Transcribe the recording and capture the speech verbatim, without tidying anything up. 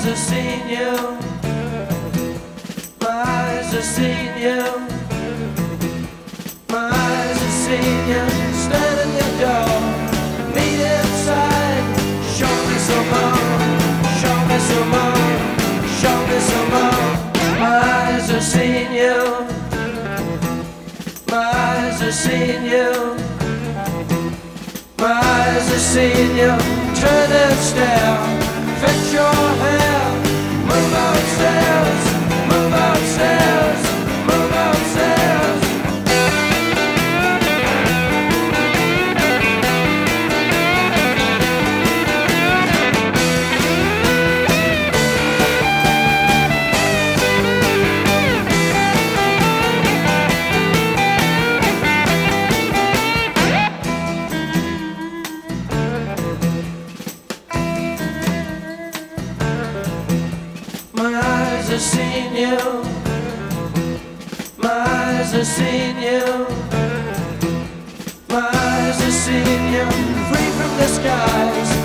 have seen you. My eyes have seen you. My eyes have seen you. Stand at your door. Meet inside. Show me some more. Show me some more. Show me some more. My eyes have seen you. My eyes have seen you. My eyes have seen you. Turn and stare. Fetch your hair. Move upstairs. Move upstairs. Move upstairs. My eyes have seen you. My eyes have seen you. My eyes have seen you. Free from the skies.